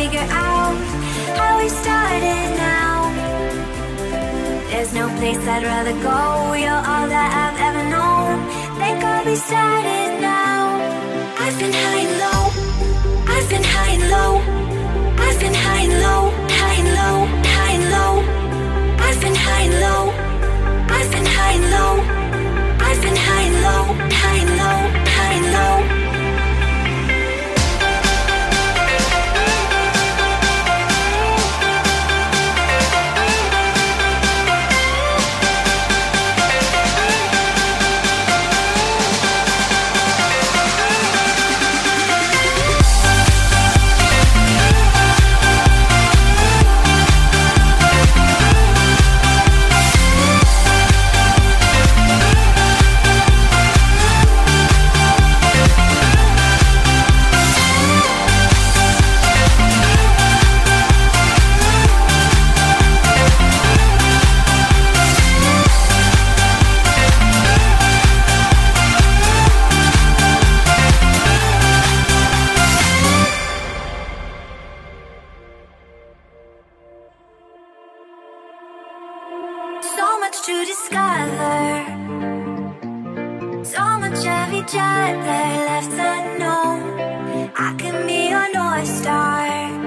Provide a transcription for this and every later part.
figure out how we started now. There's no place I'd rather go. You're all that I've ever known. Thank God we started now. I've been high and low. I've been high and low. I've been high and low, high and low, high and low. I've been high and low. I've been high and low. I've been high and low, high and low, high and low. To discover so much of each other left unknown. I can be your North Star,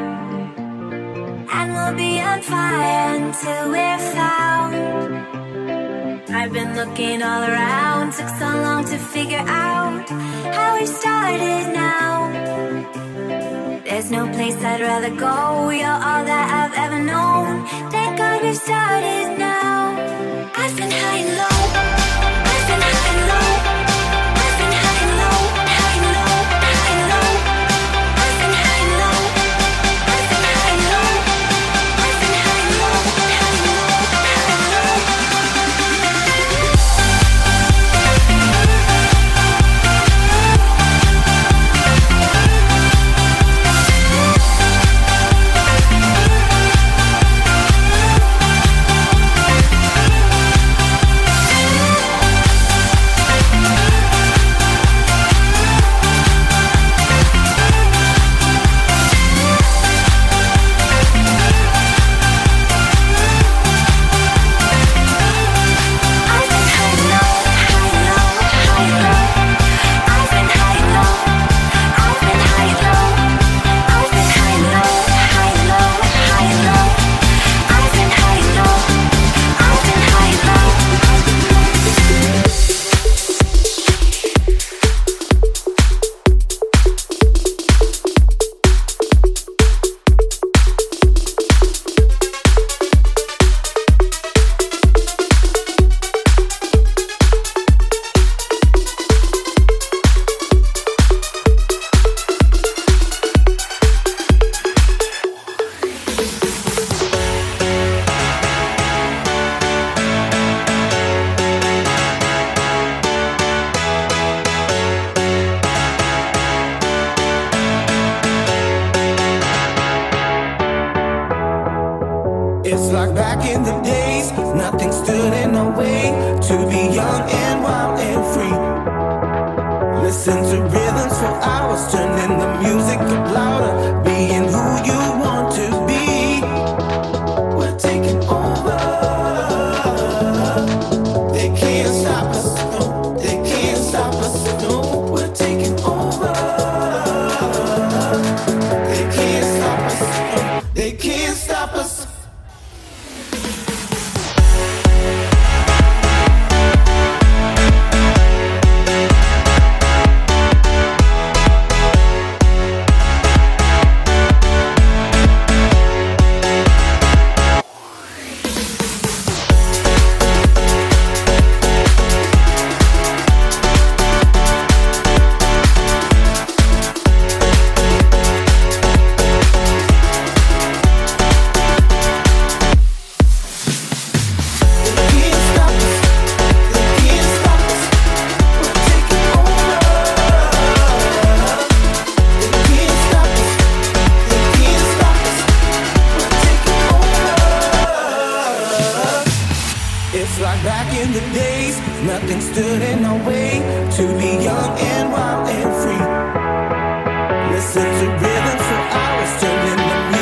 and we'll be on fire until we're found. I've been looking all around, took so long to figure out how we started now. There's no place I'd rather go. You're all that I've ever known. Thank God we've started now. I've been high and low. I've been high and low. I've been high and low, high and low, high and low. I've been high and low. I've been high and low. I've been high and low, high and low, high and low. It's like back in the days, nothing stood in our way to be young and wild and free. Listen to rhythms for hours, turning the music up louder, being who you want to be. We're taking over. They can't stop us, no, they can't stop us, no. We're taking over. They can't stop us, no, they can't stop us. It's like back in the days, nothing stood in our way to be young and wild and free. Listen to rhythms for hours, turning the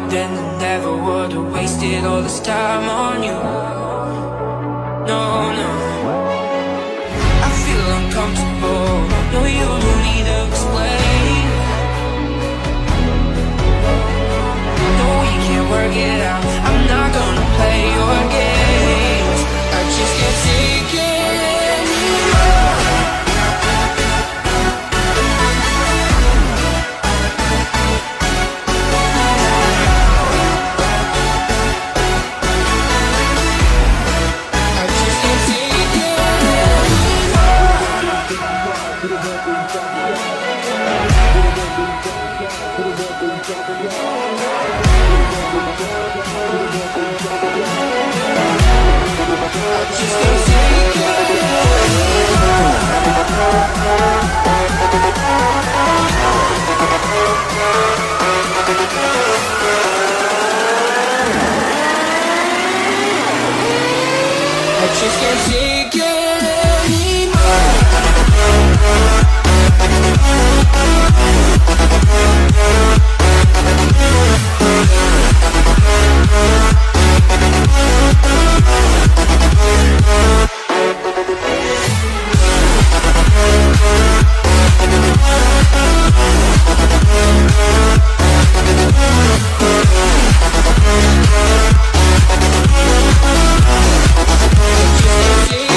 then I never would have wasted all this time on you. No, no. I feel uncomfortable. No, you don't need to explain. No, we can't work it out. I'm not gonna play your games. I just can't take it anymore. I just can't take it just can't take it anymore. Just can't take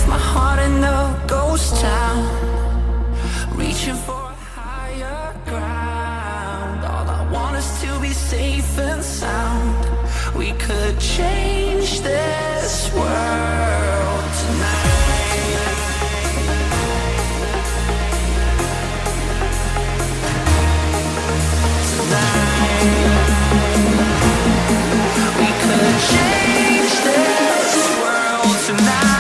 Left my heart in a ghost town, reaching for a higher ground. All I want is to be safe and sound. We could change this world tonight. We could change this world tonight.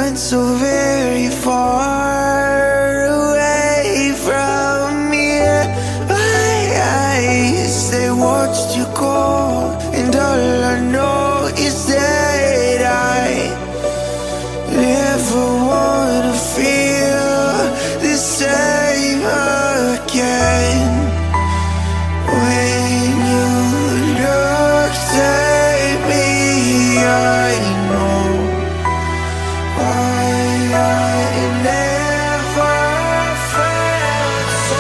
run so very far away from here. My eyes, they watched you go, and all I know is that I never wanna feel the same again. When you looked at me, I know why I never felt so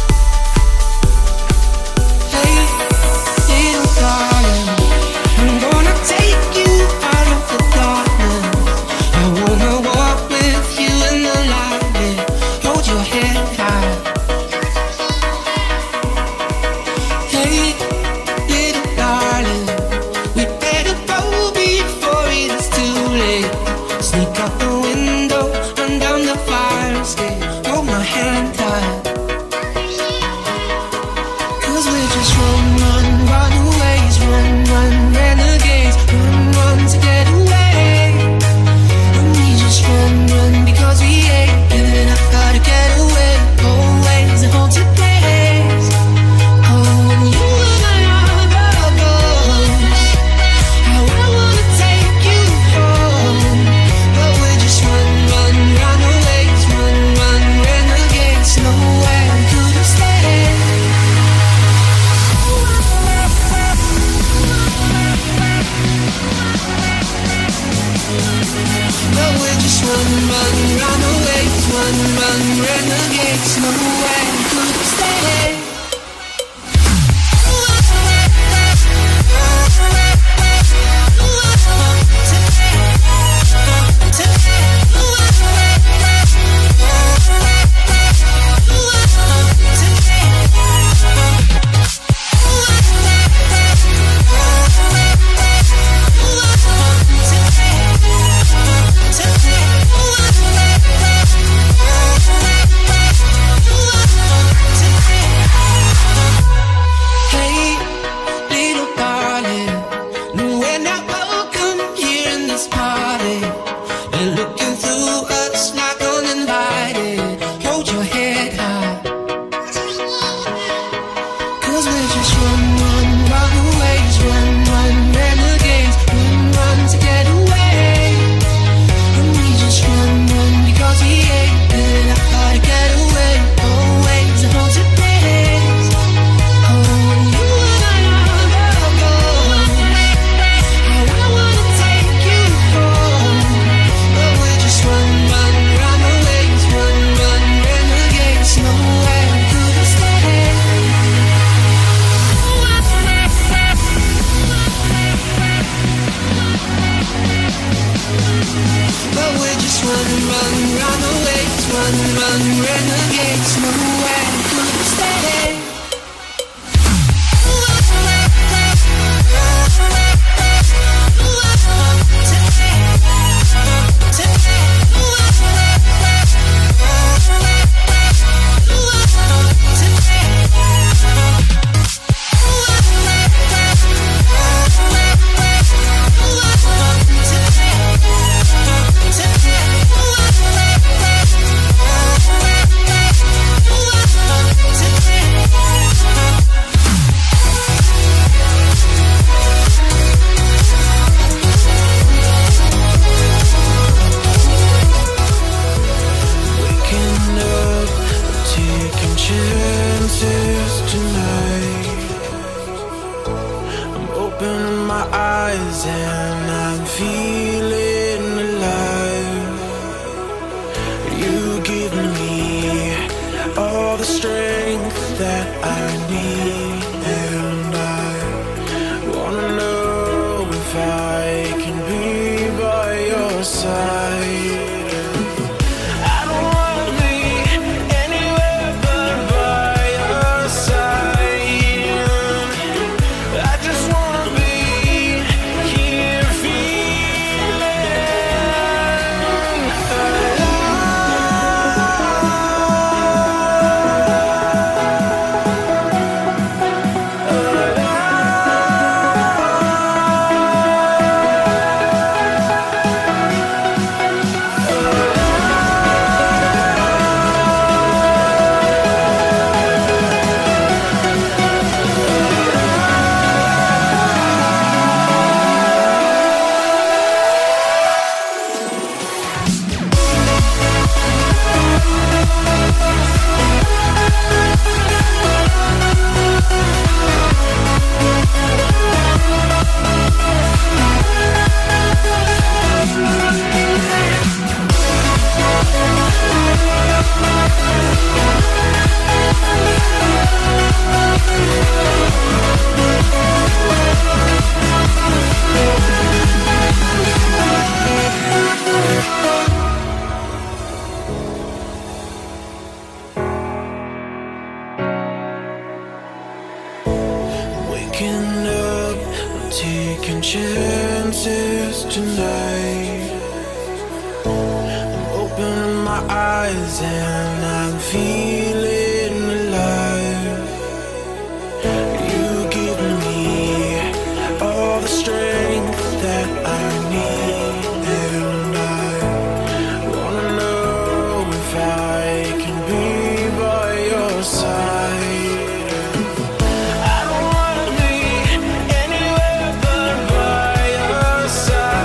And renegades, nowhere could stay.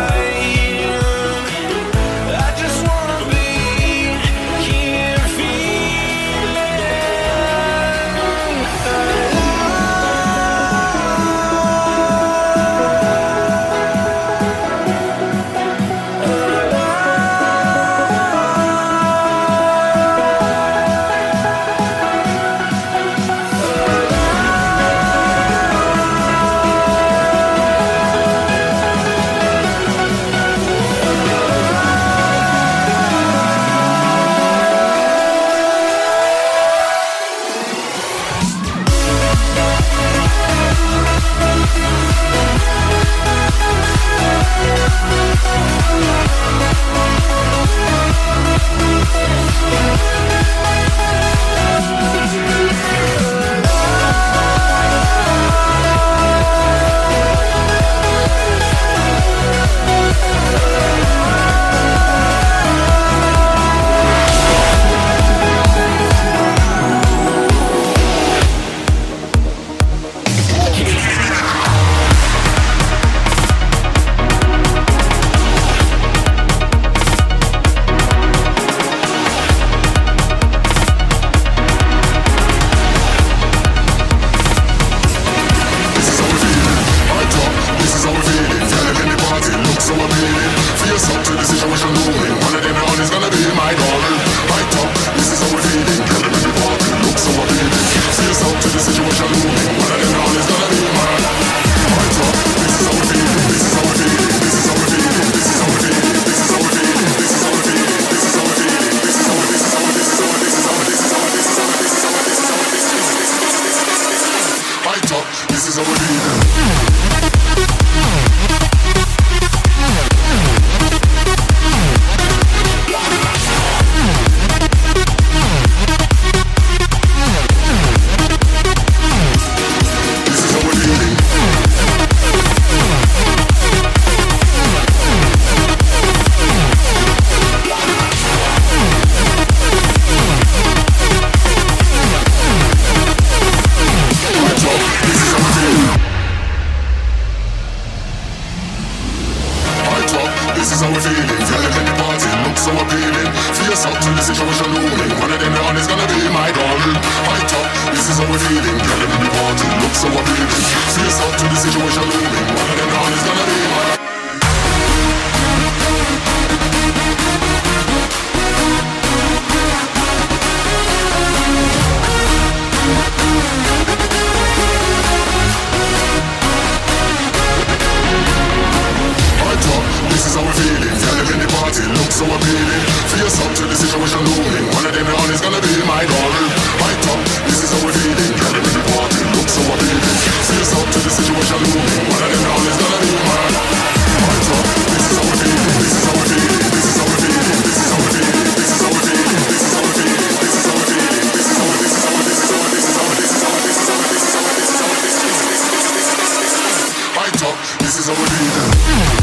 Feel so appealing. Face up to the situation looming. One of them all is gonna be my. This is how we're feeling. Tell them in the party, look so appealing. Face up to the situation looming. One of them all is gonna be my girl. Right up, this is how we're feeling. Tell them in the party, look so appealing. Face up to the situation looming. One of them all is gonna be my. Right up, this is how we're feeling. This is how we're feeling. This is how we're feeling. This is how we're feeling. This is how we're feeling. This is how we're feeling. This is how we're feeling. This is how this is how this is how this is how this is how this is how this is how this is how this is how. Right up, this is how we're feeling.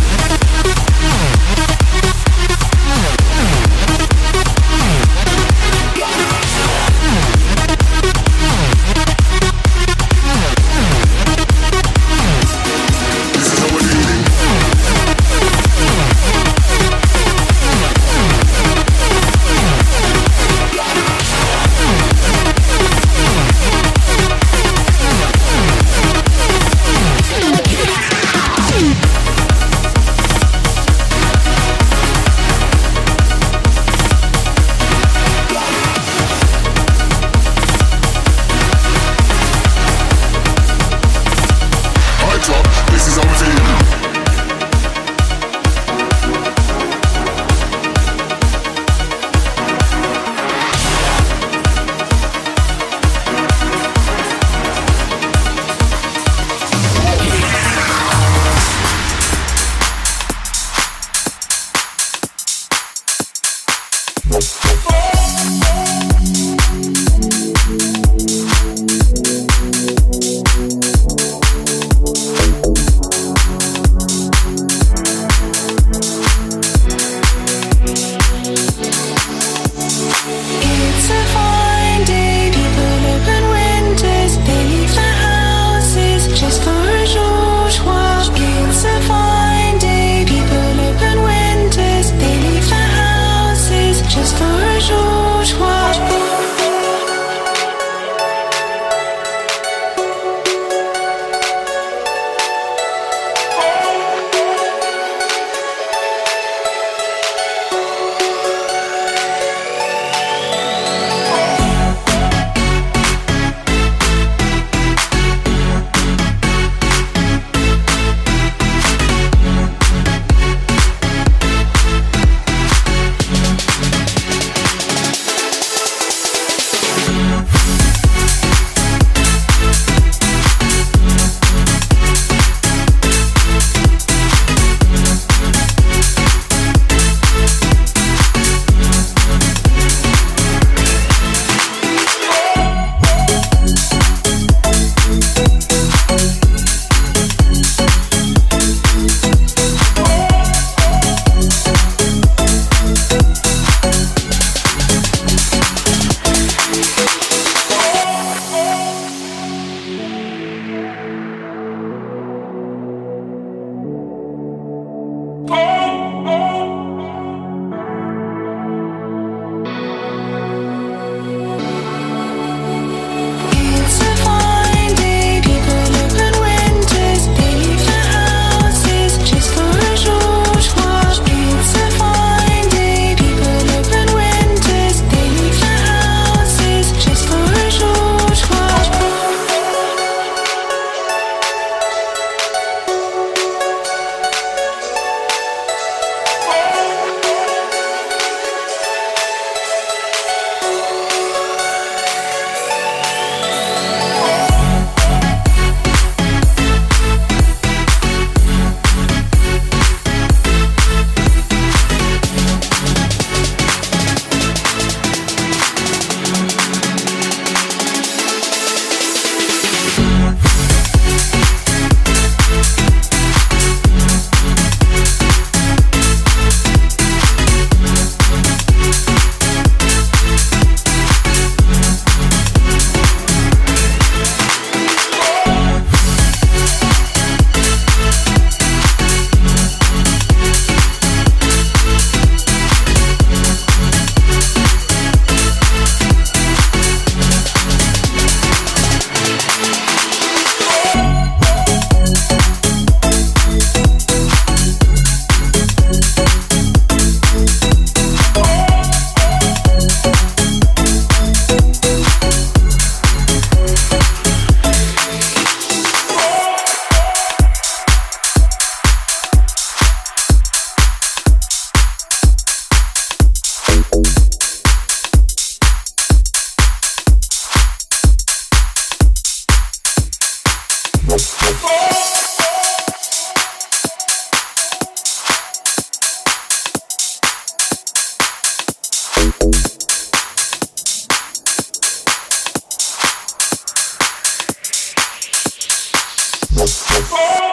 Oh!